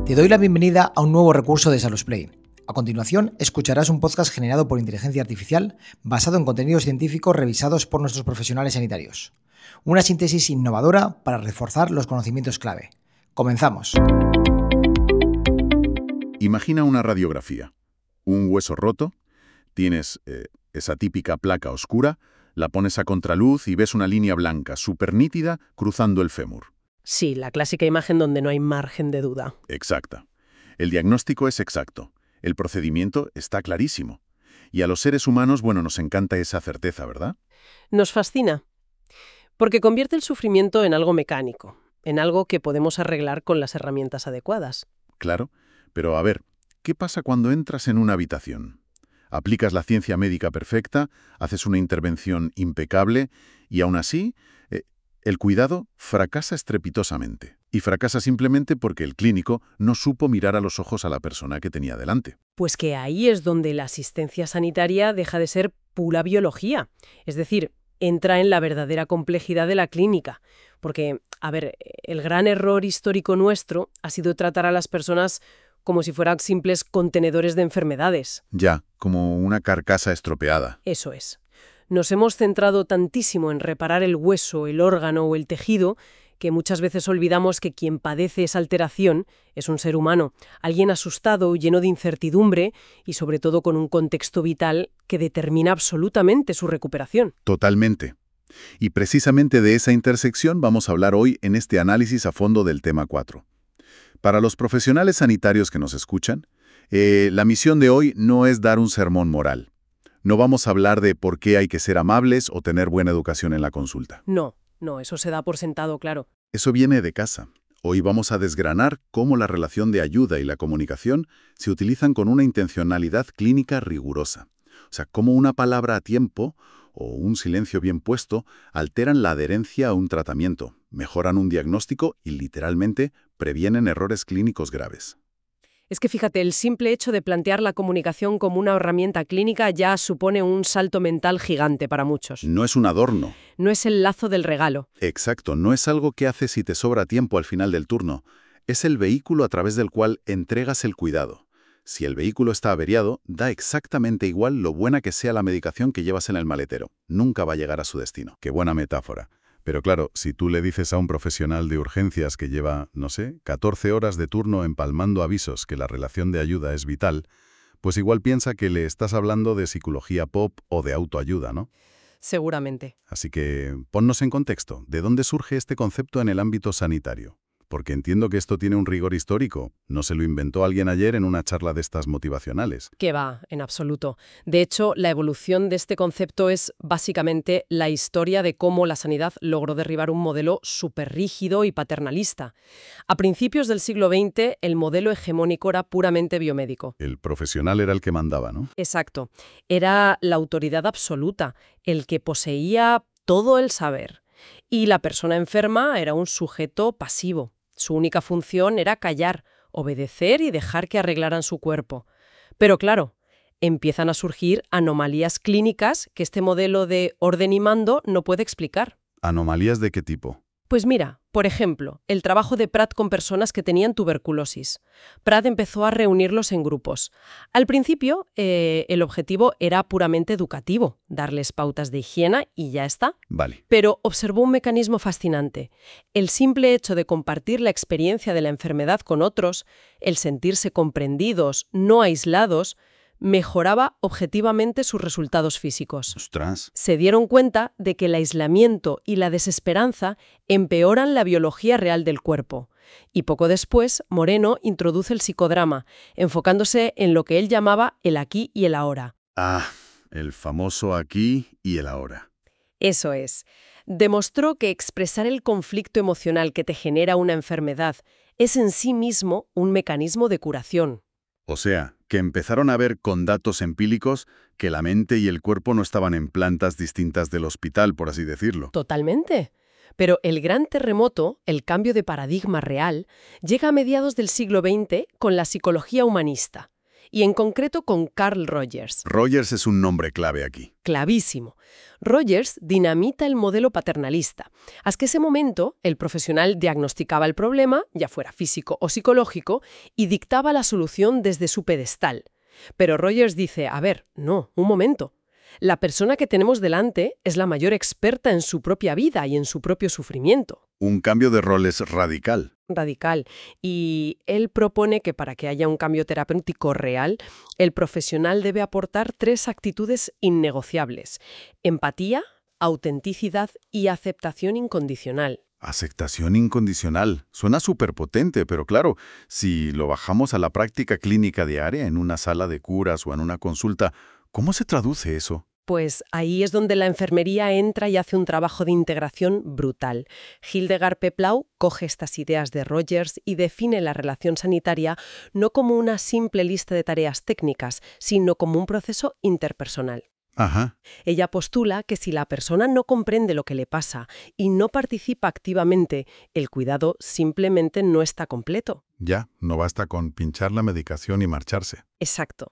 Te doy la bienvenida a un nuevo recurso de SalusPlay. A continuación, escucharás un podcast generado por inteligencia artificial basado en contenidos científicos revisados por nuestros profesionales sanitarios. Una síntesis innovadora para reforzar los conocimientos clave. ¡Comenzamos! Imagina una radiografía. Un hueso roto, tienes esa típica placa oscura, la pones a contraluz y ves una línea blanca súper nítida cruzando el fémur. Sí, la clásica imagen donde no hay margen de duda. Exacta. El diagnóstico es exacto. El procedimiento está clarísimo. Y a los seres humanos, nos encanta esa certeza, ¿verdad? Nos fascina, porque convierte el sufrimiento en algo mecánico, en algo que podemos arreglar con las herramientas adecuadas. Claro, pero a ver, ¿qué pasa cuando entras en una habitación? Aplicas la ciencia médica perfecta, haces una intervención impecable y aún así, el cuidado fracasa estrepitosamente. Y fracasa simplemente porque el clínico no supo mirar a los ojos a la persona que tenía delante. Pues que ahí es donde la asistencia sanitaria deja de ser pura biología. Es decir, entra en la verdadera complejidad de la clínica. Porque, el gran error histórico nuestro ha sido tratar a las personas como si fueran simples contenedores de enfermedades. Ya, como una carcasa estropeada. Eso es. Nos hemos centrado tantísimo en reparar el hueso, el órgano o el tejido que muchas veces olvidamos que quien padece esa alteración es un ser humano, alguien asustado, lleno de incertidumbre y sobre todo con un contexto vital que determina absolutamente su recuperación. Totalmente. Y precisamente de esa intersección vamos a hablar hoy en este análisis a fondo del tema 4. Para los profesionales sanitarios que nos escuchan, la misión de hoy no es dar un sermón moral. No vamos a hablar de por qué hay que ser amables o tener buena educación en la consulta. No, eso se da por sentado, claro. Eso viene de casa. Hoy vamos a desgranar cómo la relación de ayuda y la comunicación se utilizan con una intencionalidad clínica rigurosa. O sea, cómo una palabra a tiempo o un silencio bien puesto alteran la adherencia a un tratamiento, mejoran un diagnóstico y, literalmente, previenen errores clínicos graves. Es que fíjate, el simple hecho de plantear la comunicación como una herramienta clínica ya supone un salto mental gigante para muchos. No es un adorno. No es el lazo del regalo. Exacto, no es algo que haces si te sobra tiempo al final del turno. Es el vehículo a través del cual entregas el cuidado. Si el vehículo está averiado, da exactamente igual lo buena que sea la medicación que llevas en el maletero. Nunca va a llegar a su destino. Qué buena metáfora. Pero claro, si tú le dices a un profesional de urgencias que lleva, 14 horas de turno empalmando avisos que la relación de ayuda es vital, pues igual piensa que le estás hablando de psicología pop o de autoayuda, ¿no? Seguramente. Así que ponnos en contexto. ¿De dónde surge este concepto en el ámbito sanitario? Porque entiendo que esto tiene un rigor histórico. No se lo inventó alguien ayer en una charla de estas motivacionales. Que va, en absoluto. De hecho, la evolución de este concepto es básicamente la historia de cómo la sanidad logró derribar un modelo súper rígido y paternalista. A principios del siglo XX, el modelo hegemónico era puramente biomédico. El profesional era el que mandaba, ¿no? Exacto. Era la autoridad absoluta, el que poseía todo el saber. Y la persona enferma era un sujeto pasivo. Su única función era callar, obedecer y dejar que arreglaran su cuerpo. Pero claro, empiezan a surgir anomalías clínicas que este modelo de orden y mando no puede explicar. ¿Anomalías de qué tipo? Pues mira, por ejemplo, el trabajo de Pratt con personas que tenían tuberculosis. Pratt empezó a reunirlos en grupos. Al principio, el objetivo era puramente educativo, darles pautas de higiene y ya está. Vale. Pero observó un mecanismo fascinante. El simple hecho de compartir la experiencia de la enfermedad con otros, el sentirse comprendidos, no aislados, mejoraba objetivamente sus resultados físicos. ¡Ostras! Se dieron cuenta de que el aislamiento y la desesperanza empeoran la biología real del cuerpo. Y poco después, Moreno introduce el psicodrama, enfocándose en lo que él llamaba el aquí y el ahora. Ah, el famoso aquí y el ahora. Eso es. Demostró que expresar el conflicto emocional que te genera una enfermedad es en sí mismo un mecanismo de curación. O sea, que empezaron a ver con datos empíricos que la mente y el cuerpo no estaban en plantas distintas del hospital, por así decirlo. Totalmente. Pero el gran terremoto, el cambio de paradigma real, llega a mediados del siglo XX con la psicología humanista. y en concreto con Carl Rogers. Rogers es un nombre clave aquí. Clavísimo. Rogers dinamita el modelo paternalista. Hasta ese momento, el profesional diagnosticaba el problema, ya fuera físico o psicológico, y dictaba la solución desde su pedestal. Pero Rogers dice, a ver, no, un momento. La persona que tenemos delante es la mayor experta en su propia vida y en su propio sufrimiento. Un cambio de roles radical. Radical. Y él propone que para que haya un cambio terapéutico real, el profesional debe aportar 3 actitudes innegociables: empatía, autenticidad y aceptación incondicional. Aceptación incondicional. Suena superpotente, pero claro, si lo bajamos a la práctica clínica diaria, en una sala de curas o en una consulta, ¿cómo se traduce eso? Pues ahí es donde la enfermería entra y hace un trabajo de integración brutal. Hildegard Peplau coge estas ideas de Rogers y define la relación sanitaria no como una simple lista de tareas técnicas, sino como un proceso interpersonal. Ajá. Ella postula que si la persona no comprende lo que le pasa y no participa activamente, el cuidado simplemente no está completo. Ya, no basta con pinchar la medicación y marcharse. Exacto.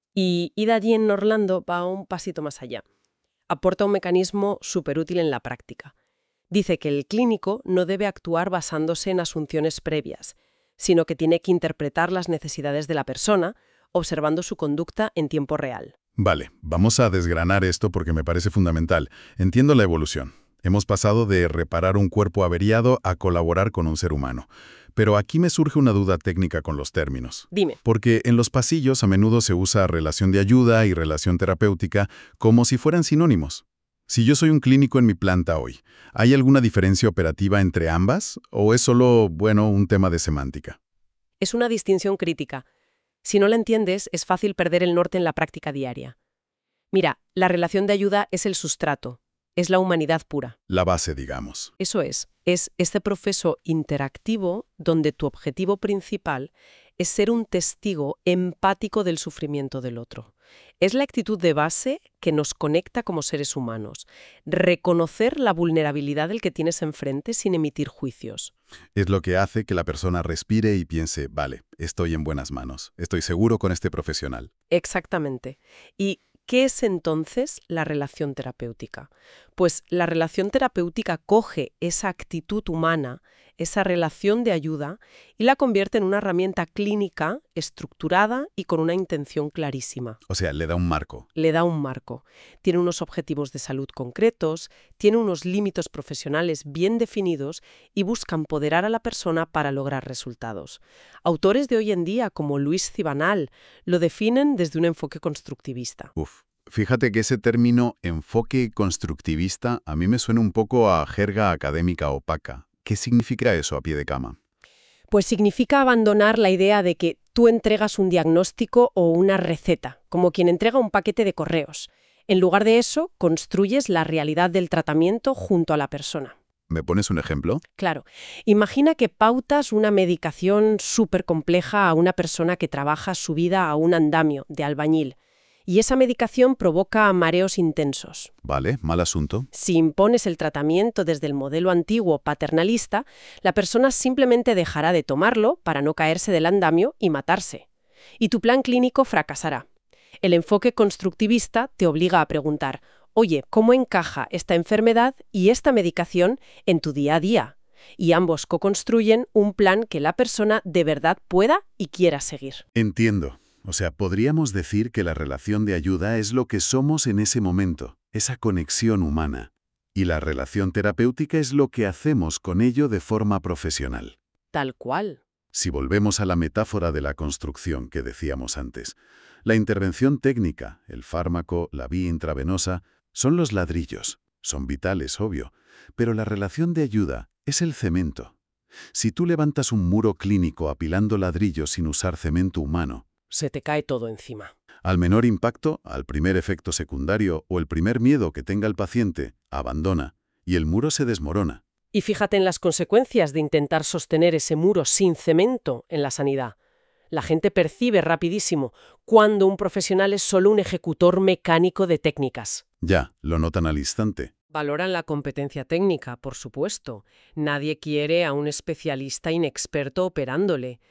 Y Ida Jean Orlando va un pasito más allá. Aporta un mecanismo superútil en la práctica. Dice que el clínico no debe actuar basándose en asunciones previas, sino que tiene que interpretar las necesidades de la persona, observando su conducta en tiempo real. Vale, vamos a desgranar esto porque me parece fundamental. Entiendo la evolución. Hemos pasado de reparar un cuerpo averiado a colaborar con un ser humano. Pero aquí me surge una duda técnica con los términos. Dime. Porque en los pasillos a menudo se usa relación de ayuda y relación terapéutica como si fueran sinónimos. Si yo soy un clínico en mi planta hoy, ¿hay alguna diferencia operativa entre ambas? ¿O es solo, un tema de semántica? Es una distinción crítica. Si no la entiendes, es fácil perder el norte en la práctica diaria. Mira, la relación de ayuda es el sustrato, es la humanidad pura. La base, digamos. Eso es este proceso interactivo donde tu objetivo principal es ser un testigo empático del sufrimiento del otro. Es la actitud de base que nos conecta como seres humanos. Reconocer la vulnerabilidad del que tienes enfrente sin emitir juicios. Es lo que hace que la persona respire y piense, vale, estoy en buenas manos, estoy seguro con este profesional. Exactamente. ¿Y qué es entonces la relación terapéutica? Pues la relación terapéutica coge esa actitud humana, esa relación de ayuda, y la convierte en una herramienta clínica, estructurada y con una intención clarísima. O sea, le da un marco. Le da un marco. Tiene unos objetivos de salud concretos, tiene unos límites profesionales bien definidos y busca empoderar a la persona para lograr resultados. Autores de hoy en día, como Luis Cibanal, lo definen desde un enfoque constructivista. Fíjate que ese término enfoque constructivista a mí me suena un poco a jerga académica opaca. ¿Qué significa eso a pie de cama? Pues significa abandonar la idea de que tú entregas un diagnóstico o una receta, como quien entrega un paquete de correos. En lugar de eso, construyes la realidad del tratamiento junto a la persona. ¿Me pones un ejemplo? Claro. Imagina que pautas una medicación súper compleja a una persona que trabaja subida a un andamio de albañil. Y esa medicación provoca mareos intensos. Vale, mal asunto. Si impones el tratamiento desde el modelo antiguo paternalista, la persona simplemente dejará de tomarlo para no caerse del andamio y matarse. Y tu plan clínico fracasará. El enfoque constructivista te obliga a preguntar, oye, ¿cómo encaja esta enfermedad y esta medicación en tu día a día? Y ambos co-construyen un plan que la persona de verdad pueda y quiera seguir. Entiendo. O sea, podríamos decir que la relación de ayuda es lo que somos en ese momento, esa conexión humana. Y la relación terapéutica es lo que hacemos con ello de forma profesional. Tal cual. Si volvemos a la metáfora de la construcción que decíamos antes, la intervención técnica, el fármaco, la vía intravenosa, son los ladrillos. Son vitales, obvio, pero la relación de ayuda es el cemento. Si tú levantas un muro clínico apilando ladrillos sin usar cemento humano, se te cae todo encima. Al menor impacto, al primer efecto secundario o el primer miedo que tenga el paciente, abandona y el muro se desmorona. Y fíjate en las consecuencias de intentar sostener ese muro sin cemento en la sanidad. La gente percibe rapidísimo cuando un profesional es solo un ejecutor mecánico de técnicas. Ya, lo notan al instante. Valoran la competencia técnica, por supuesto. Nadie quiere a un especialista inexperto operándole.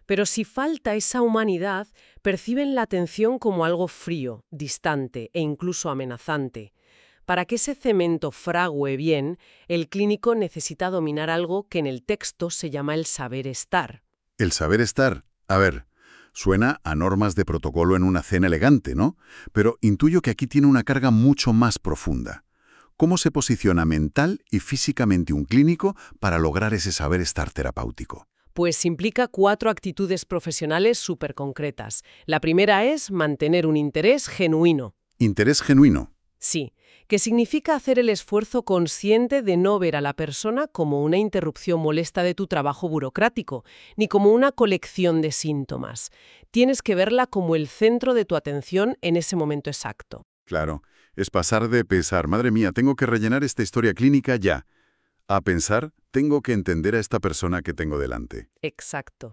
Pero si falta esa humanidad, perciben la atención como algo frío, distante e incluso amenazante. Para que ese cemento frague bien, el clínico necesita dominar algo que en el texto se llama el saber estar. El saber estar. A ver, suena a normas de protocolo en una cena elegante, ¿no? Pero intuyo que aquí tiene una carga mucho más profunda. ¿Cómo se posiciona mental y físicamente un clínico para lograr ese saber estar terapéutico? Pues implica 4 actitudes profesionales súper concretas. La primera es mantener un interés genuino. Interés genuino. Sí, que significa hacer el esfuerzo consciente de no ver a la persona como una interrupción molesta de tu trabajo burocrático, ni como una colección de síntomas. Tienes que verla como el centro de tu atención en ese momento exacto. Claro, es pasar de pensar, madre mía, tengo que rellenar esta historia clínica ya, a pensar, tengo que entender a esta persona que tengo delante. Exacto.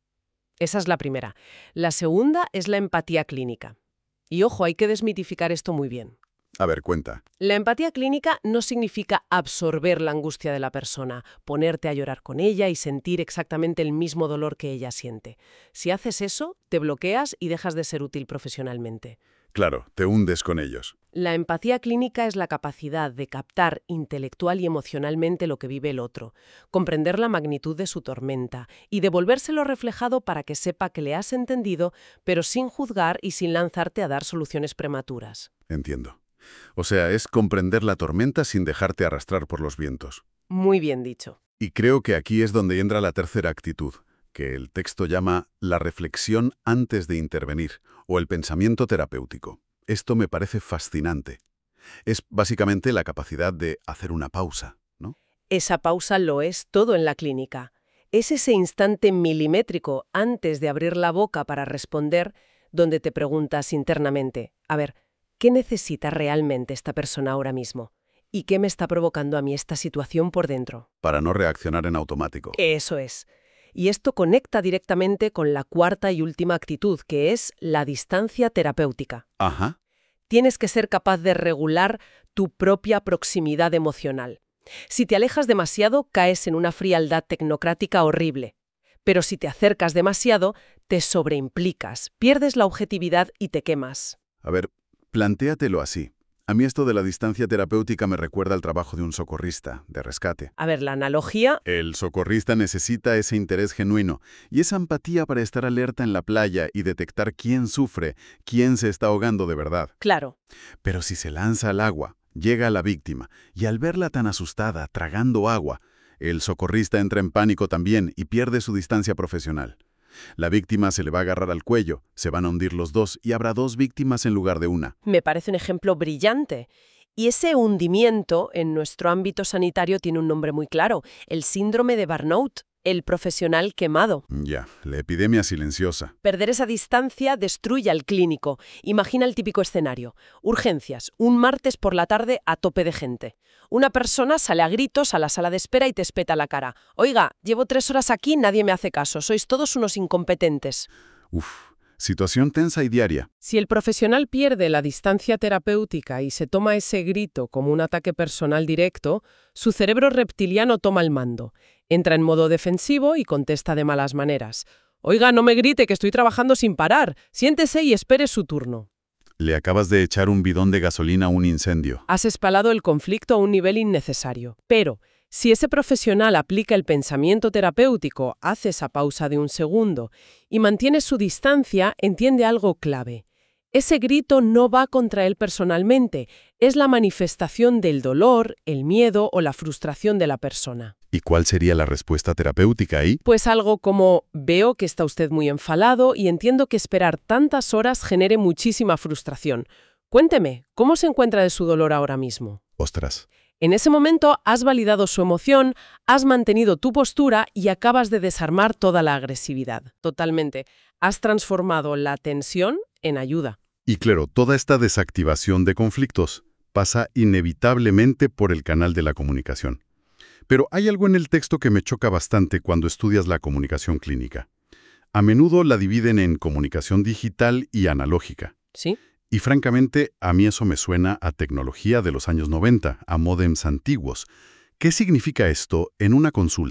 Esa es la primera. La segunda es la empatía clínica. Y ojo, hay que desmitificar esto muy bien. A ver, cuenta. La empatía clínica no significa absorber la angustia de la persona, ponerte a llorar con ella y sentir exactamente el mismo dolor que ella siente. Si haces eso, te bloqueas y dejas de ser útil profesionalmente. Claro, te hundes con ellos. La empatía clínica es la capacidad de captar intelectual y emocionalmente lo que vive el otro, comprender la magnitud de su tormenta y devolvérselo reflejado para que sepa que le has entendido, pero sin juzgar y sin lanzarte a dar soluciones prematuras. Entiendo. O sea, es comprender la tormenta sin dejarte arrastrar por los vientos. Muy bien dicho. Y creo que aquí es donde entra la tercera actitud, que el texto llama la reflexión antes de intervenir, o el pensamiento terapéutico. Esto me parece fascinante. Es básicamente la capacidad de hacer una pausa, ¿no? Esa pausa lo es todo en la clínica. Es ese instante milimétrico antes de abrir la boca para responder, donde te preguntas internamente, a ver, ¿qué necesita realmente esta persona ahora mismo? ¿Y qué me está provocando a mí esta situación por dentro? Para no reaccionar en automático. Eso es. Y esto conecta directamente con la cuarta y última actitud, que es la distancia terapéutica. Ajá. Tienes que ser capaz de regular tu propia proximidad emocional. Si te alejas demasiado, caes en una frialdad tecnocrática horrible. Pero si te acercas demasiado, te sobreimplicas, pierdes la objetividad y te quemas. A ver, plantéatelo así. A mí esto de la distancia terapéutica me recuerda al trabajo de un socorrista, de rescate. A ver, la analogía... El socorrista necesita ese interés genuino y esa empatía para estar alerta en la playa y detectar quién sufre, quién se está ahogando de verdad. Claro. Pero si se lanza al agua, llega a la víctima y al verla tan asustada, tragando agua, el socorrista entra en pánico también y pierde su distancia profesional. La víctima se le va a agarrar al cuello, se van a hundir los dos y habrá 2 víctimas en lugar de una. Me parece un ejemplo brillante. Y ese hundimiento en nuestro ámbito sanitario tiene un nombre muy claro, el síndrome de burnout, el profesional quemado. Ya, la epidemia silenciosa. Perder esa distancia destruye al clínico. Imagina el típico escenario. Urgencias, un martes por la tarde a tope de gente. Una persona sale a gritos a la sala de espera y te espeta la cara. Oiga, llevo 3 horas aquí, nadie me hace caso, sois todos unos incompetentes. Uf, situación tensa y diaria. Si el profesional pierde la distancia terapéutica y se toma ese grito como un ataque personal directo, su cerebro reptiliano toma el mando. Entra en modo defensivo y contesta de malas maneras. Oiga, no me grite que estoy trabajando sin parar. Siéntese y espere su turno. Le acabas de echar un bidón de gasolina a un incendio. Has escalado el conflicto a un nivel innecesario. Pero, si ese profesional aplica el pensamiento terapéutico, hace esa pausa de un segundo y mantiene su distancia, entiende algo clave. Ese grito no va contra él personalmente, es la manifestación del dolor, el miedo o la frustración de la persona. ¿Y cuál sería la respuesta terapéutica ahí? Pues algo como, veo que está usted muy enfadado y entiendo que esperar tantas horas genere muchísima frustración. Cuénteme, ¿cómo se encuentra de su dolor ahora mismo? Ostras. En ese momento has validado su emoción, has mantenido tu postura y acabas de desarmar toda la agresividad. Totalmente. Has transformado la tensión en ayuda. Y claro, toda esta desactivación de conflictos pasa inevitablemente por el canal de la comunicación. Pero hay algo en el texto que me choca bastante cuando estudias la comunicación clínica. A menudo la dividen en comunicación digital y analógica. ¿Sí? Y francamente, a mí eso me suena a tecnología de los años 90, a módems antiguos. ¿Qué significa esto en una consulta?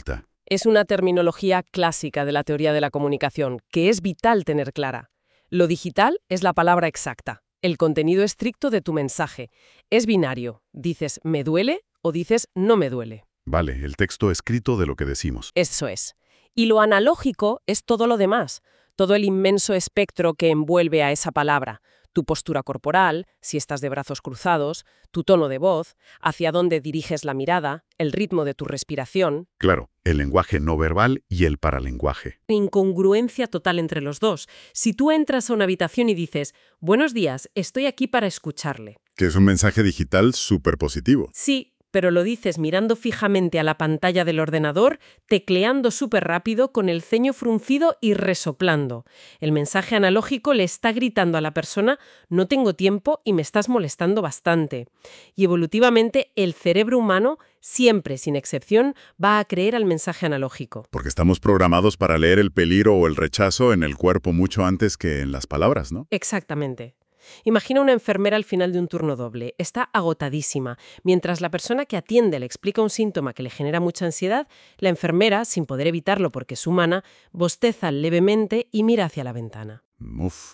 Es una terminología clásica de la teoría de la comunicación, que es vital tener clara. Lo digital es la palabra exacta, el contenido estricto de tu mensaje. Es binario, dices «me duele» o dices «no me duele». Vale, el texto escrito de lo que decimos. Eso es. Y lo analógico es todo lo demás, todo el inmenso espectro que envuelve a esa palabra. Tu postura corporal, si estás de brazos cruzados, tu tono de voz, hacia dónde diriges la mirada, el ritmo de tu respiración. Claro, el lenguaje no verbal y el paralenguaje. Incongruencia total entre los dos. Si tú entras a una habitación y dices, «Buenos días, estoy aquí para escucharle». Que es un mensaje digital súper positivo. Sí, pero lo dices mirando fijamente a la pantalla del ordenador, tecleando súper rápido, con el ceño fruncido y resoplando. El mensaje analógico le está gritando a la persona «no tengo tiempo y me estás molestando bastante». Y evolutivamente, el cerebro humano, siempre sin excepción, va a creer al mensaje analógico. Porque estamos programados para leer el peligro o el rechazo en el cuerpo mucho antes que en las palabras, ¿no? Exactamente. Imagina una enfermera al final de un turno doble. Está agotadísima. Mientras la persona que atiende le explica un síntoma que le genera mucha ansiedad, la enfermera, sin poder evitarlo porque es humana, bosteza levemente y mira hacia la ventana. Uf.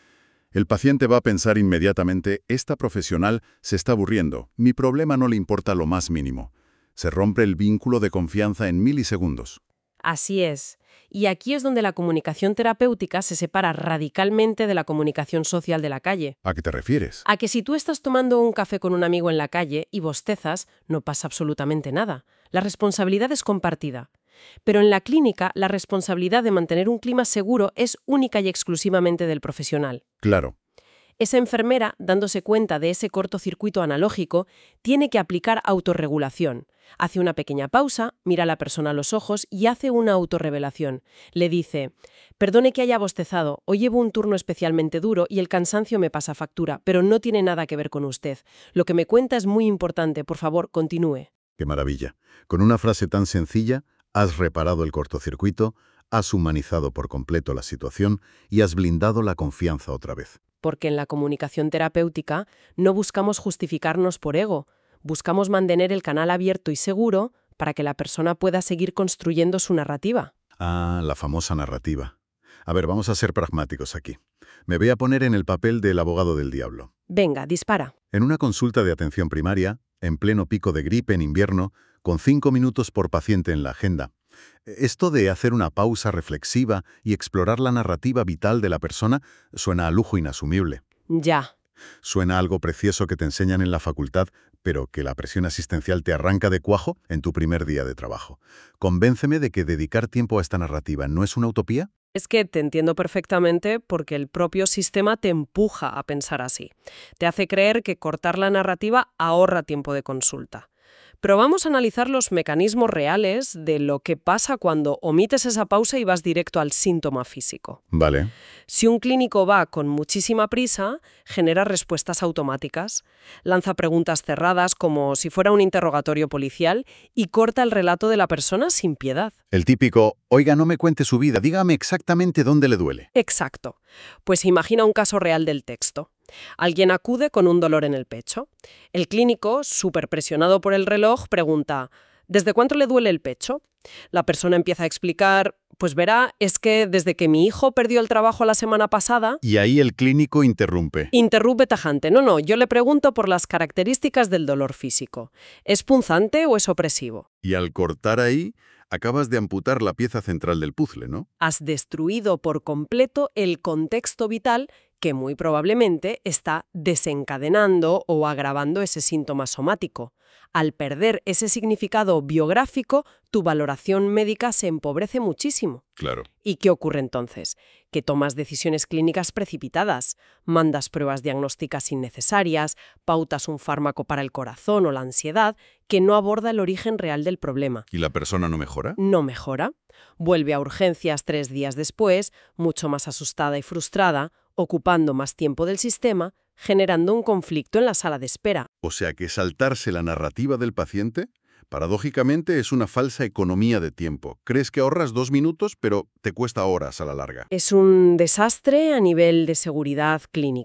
El paciente va a pensar inmediatamente, esta profesional se está aburriendo, mi problema no le importa lo más mínimo. Se rompe el vínculo de confianza en milisegundos. Así es. Y aquí es donde la comunicación terapéutica se separa radicalmente de la comunicación social de la calle. ¿A qué te refieres? A que si tú estás tomando un café con un amigo en la calle y bostezas, no pasa absolutamente nada. La responsabilidad es compartida. Pero en la clínica, la responsabilidad de mantener un clima seguro es única y exclusivamente del profesional. Claro. Esa enfermera, dándose cuenta de ese cortocircuito analógico, tiene que aplicar autorregulación. Hace una pequeña pausa, mira a la persona a los ojos y hace una autorrevelación. Le dice, «Perdone que haya bostezado, hoy llevo un turno especialmente duro y el cansancio me pasa factura, pero no tiene nada que ver con usted. Lo que me cuenta es muy importante, por favor, continúe». ¡Qué maravilla! Con una frase tan sencilla, has reparado el cortocircuito, has humanizado por completo la situación y has blindado la confianza otra vez. Porque en la comunicación terapéutica no buscamos justificarnos por ego, buscamos mantener el canal abierto y seguro para que la persona pueda seguir construyendo su narrativa. Ah, la famosa narrativa. A ver, vamos a ser pragmáticos aquí. Me voy a poner en el papel del abogado del diablo. Venga, dispara. En una consulta de atención primaria, en pleno pico de gripe en invierno, con 5 minutos por paciente en la agenda, esto de hacer una pausa reflexiva y explorar la narrativa vital de la persona suena a lujo inasumible. Ya. Suena a algo precioso que te enseñan en la facultad, pero que la presión asistencial te arranca de cuajo en tu primer día de trabajo. Convénceme de que dedicar tiempo a esta narrativa no es una utopía. Es que te entiendo perfectamente porque el propio sistema te empuja a pensar así. Te hace creer que cortar la narrativa ahorra tiempo de consulta. Pero vamos a analizar los mecanismos reales de lo que pasa cuando omites esa pausa y vas directo al síntoma físico. Vale. Si un clínico va con muchísima prisa, genera respuestas automáticas, lanza preguntas cerradas como si fuera un interrogatorio policial y corta el relato de la persona sin piedad. El típico, oiga, no me cuente su vida, dígame exactamente dónde le duele. Exacto. Pues imagina un caso real del texto. Alguien acude con un dolor en el pecho. El clínico, súper presionado por el reloj, pregunta, ¿desde cuánto le duele el pecho? La persona empieza a explicar, pues verá, es que desde que mi hijo perdió el trabajo la semana pasada... Y ahí el clínico interrumpe. Interrumpe tajante. No, yo le pregunto por las características del dolor físico. ¿Es punzante o es opresivo? Y al cortar ahí, acabas de amputar la pieza central del puzzle, ¿no? Has destruido por completo el contexto vital que muy probablemente está desencadenando o agravando ese síntoma somático. Al perder ese significado biográfico, tu valoración médica se empobrece muchísimo. Claro. ¿Y qué ocurre entonces? Que tomas decisiones clínicas precipitadas, mandas pruebas diagnósticas innecesarias, pautas un fármaco para el corazón o la ansiedad que no aborda el origen real del problema. ¿Y la persona no mejora? No mejora. Vuelve a urgencias 3 días después, mucho más asustada y frustrada, ocupando más tiempo del sistema, generando un conflicto en la sala de espera. O sea que saltarse la narrativa del paciente, paradójicamente, es una falsa economía de tiempo. Crees que ahorras 2 minutos, pero te cuesta horas a la larga. Es un desastre a nivel de seguridad clínica.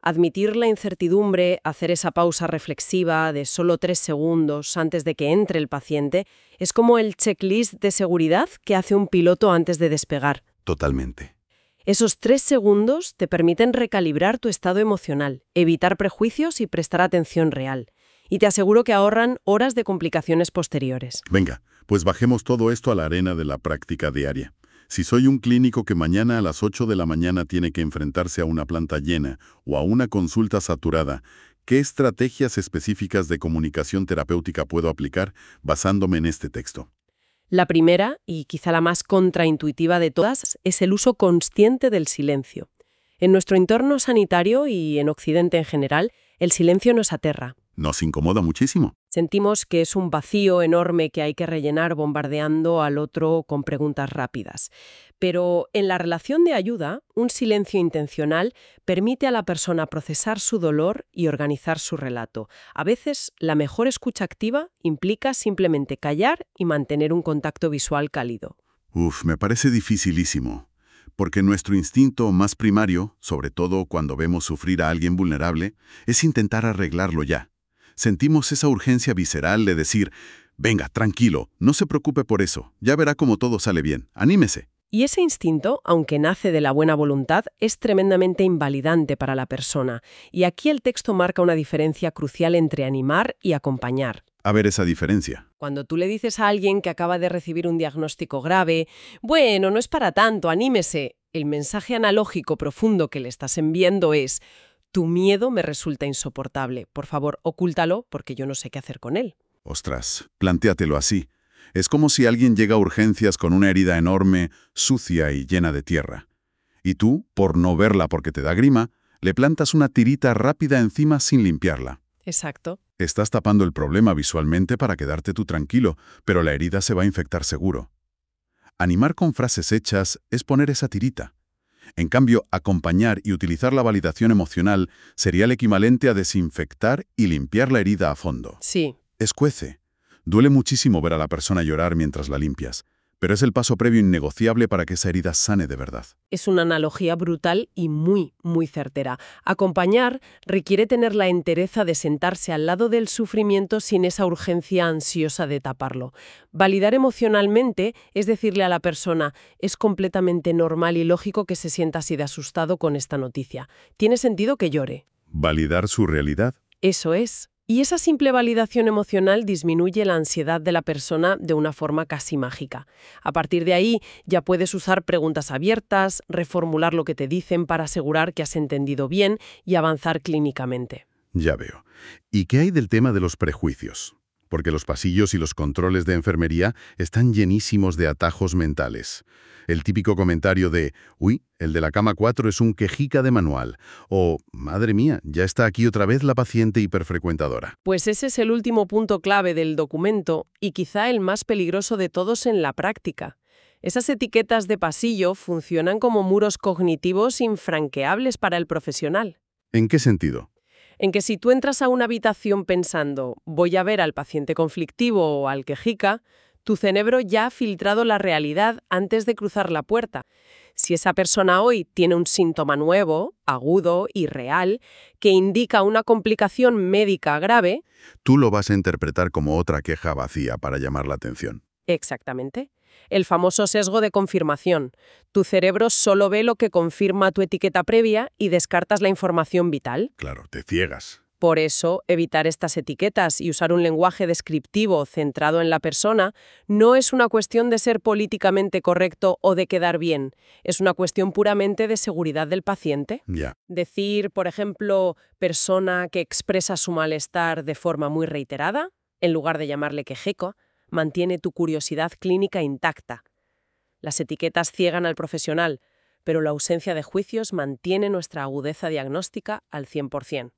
Admitir la incertidumbre, hacer esa pausa reflexiva de solo 3 segundos antes de que entre el paciente, es como el checklist de seguridad que hace un piloto antes de despegar. Totalmente. Esos 3 segundos te permiten recalibrar tu estado emocional, evitar prejuicios y prestar atención real. Y te aseguro que ahorran horas de complicaciones posteriores. Venga, pues bajemos todo esto a la arena de la práctica diaria. Si soy un clínico que mañana a las 8 de la mañana tiene que enfrentarse a una planta llena o a una consulta saturada, ¿qué estrategias específicas de comunicación terapéutica puedo aplicar basándome en este texto? La primera, y quizá la más contraintuitiva de todas, es el uso consciente del silencio. En nuestro entorno sanitario y en Occidente en general, el silencio nos aterra. Nos incomoda muchísimo. Sentimos que es un vacío enorme que hay que rellenar bombardeando al otro con preguntas rápidas. Pero en la relación de ayuda, un silencio intencional permite a la persona procesar su dolor y organizar su relato. A veces, la mejor escucha activa implica simplemente callar y mantener un contacto visual cálido. Me parece dificilísimo. Porque nuestro instinto más primario, sobre todo cuando vemos sufrir a alguien vulnerable, es intentar arreglarlo ya. Sentimos esa urgencia visceral de decir, venga, tranquilo, no se preocupe por eso, ya verá cómo todo sale bien, anímese. Y ese instinto, aunque nace de la buena voluntad, es tremendamente invalidante para la persona. Y aquí el texto marca una diferencia crucial entre animar y acompañar. A ver esa diferencia. Cuando tú le dices a alguien que acaba de recibir un diagnóstico grave, bueno, no es para tanto, anímese, el mensaje analógico profundo que le estás enviando es, tu miedo me resulta insoportable, por favor, ocúltalo porque yo no sé qué hacer con él. Ostras, plantéatelo así. Es como si alguien llega a urgencias con una herida enorme, sucia y llena de tierra. Y tú, por no verla porque te da grima, le plantas una tirita rápida encima sin limpiarla. Exacto. Estás tapando el problema visualmente para quedarte tú tranquilo, pero la herida se va a infectar seguro. Animar con frases hechas es poner esa tirita. En cambio, acompañar y utilizar la validación emocional sería el equivalente a desinfectar y limpiar la herida a fondo. Sí. Escuece. Duele muchísimo ver a la persona llorar mientras la limpias, pero es el paso previo innegociable para que esa herida sane de verdad. Es una analogía brutal y muy, muy certera. Acompañar requiere tener la entereza de sentarse al lado del sufrimiento sin esa urgencia ansiosa de taparlo. Validar emocionalmente es decirle a la persona, es completamente normal y lógico que se sienta así de asustado con esta noticia. Tiene sentido que llore. ¿Validar su realidad? Eso es. Y esa simple validación emocional disminuye la ansiedad de la persona de una forma casi mágica. A partir de ahí, ya puedes usar preguntas abiertas, reformular lo que te dicen para asegurar que has entendido bien y avanzar clínicamente. Ya veo. ¿Y qué hay del tema de los prejuicios? Porque los pasillos y los controles de enfermería están llenísimos de atajos mentales. El típico comentario de, uy, el de la cama 4 es un quejica de manual. O, madre mía, ya está aquí otra vez la paciente hiperfrecuentadora. Pues ese es el último punto clave del documento y quizá el más peligroso de todos en la práctica. Esas etiquetas de pasillo funcionan como muros cognitivos infranqueables para el profesional. ¿En qué sentido? En que si tú entras a una habitación pensando, voy a ver al paciente conflictivo o al quejica, tu cerebro ya ha filtrado la realidad antes de cruzar la puerta. Si esa persona hoy tiene un síntoma nuevo, agudo y real, que indica una complicación médica grave, tú lo vas a interpretar como otra queja vacía para llamar la atención. Exactamente. El famoso sesgo de confirmación. Tu cerebro solo ve lo que confirma tu etiqueta previa y descartas la información vital. Claro, te ciegas. Por eso, evitar estas etiquetas y usar un lenguaje descriptivo centrado en la persona no es una cuestión de ser políticamente correcto o de quedar bien. Es una cuestión puramente de seguridad del paciente. Ya. Decir, por ejemplo, persona que expresa su malestar de forma muy reiterada, en lugar de llamarle quejico, mantiene tu curiosidad clínica intacta. Las etiquetas ciegan al profesional, pero la ausencia de juicios mantiene nuestra agudeza diagnóstica al 100%.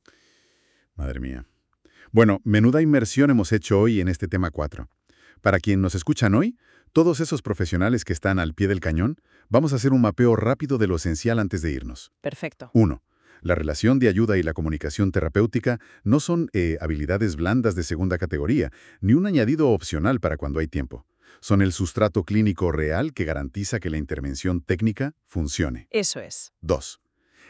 Madre mía. Bueno, menuda inmersión hemos hecho hoy en este tema 4. Para quien nos escuchan hoy, todos esos profesionales que están al pie del cañón, vamos a hacer un mapeo rápido de lo esencial antes de irnos. Perfecto. 1. La relación de ayuda y la comunicación terapéutica no son habilidades blandas de segunda categoría, ni un añadido opcional para cuando hay tiempo. Son el sustrato clínico real que garantiza que la intervención técnica funcione. Eso es. 2.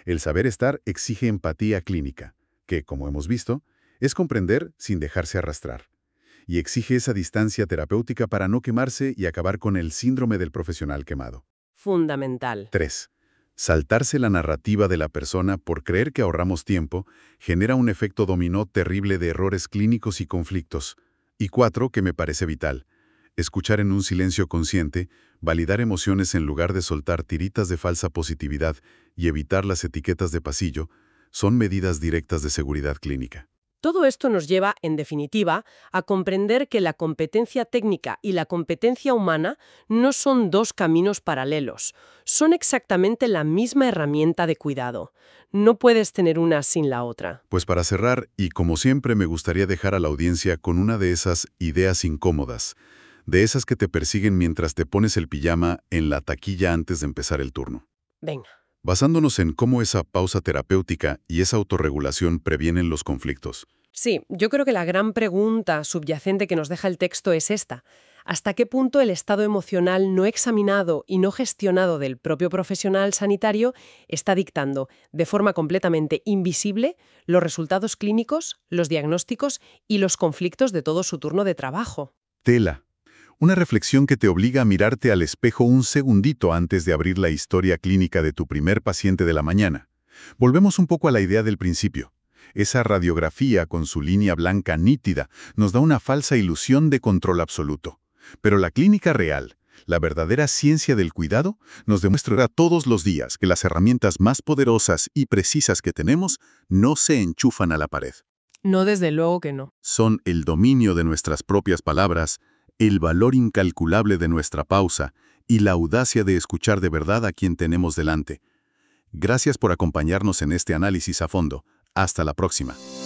El saber estar exige empatía clínica, que, como hemos visto, es comprender sin dejarse arrastrar. Y exige esa distancia terapéutica para no quemarse y acabar con el síndrome del profesional quemado. Fundamental. 3. Saltarse la narrativa de la persona por creer que ahorramos tiempo genera un efecto dominó terrible de errores clínicos y conflictos. Y 4, que me parece vital. Escuchar en un silencio consciente, validar emociones en lugar de soltar tiritas de falsa positividad y evitar las etiquetas de pasillo, son medidas directas de seguridad clínica. Todo esto nos lleva, en definitiva, a comprender que la competencia técnica y la competencia humana no son dos caminos paralelos, son exactamente la misma herramienta de cuidado. No puedes tener una sin la otra. Pues para cerrar, y como siempre me gustaría dejar a la audiencia con una de esas ideas incómodas, de esas que te persiguen mientras te pones el pijama en la taquilla antes de empezar el turno. Venga. Basándonos en cómo esa pausa terapéutica y esa autorregulación previenen los conflictos. Sí, yo creo que la gran pregunta subyacente que nos deja el texto es esta. ¿Hasta qué punto el estado emocional no examinado y no gestionado del propio profesional sanitario está dictando, de forma completamente invisible, los resultados clínicos, los diagnósticos y los conflictos de todo su turno de trabajo? Tela. Una reflexión que te obliga a mirarte al espejo un segundito antes de abrir la historia clínica de tu primer paciente de la mañana. Volvemos un poco a la idea del principio. Esa radiografía con su línea blanca nítida nos da una falsa ilusión de control absoluto. Pero la clínica real, la verdadera ciencia del cuidado, nos demuestra todos los días que las herramientas más poderosas y precisas que tenemos no se enchufan a la pared. No, desde luego que no. Son el dominio de nuestras propias palabras, el valor incalculable de nuestra pausa y la audacia de escuchar de verdad a quien tenemos delante. Gracias por acompañarnos en este análisis a fondo. Hasta la próxima.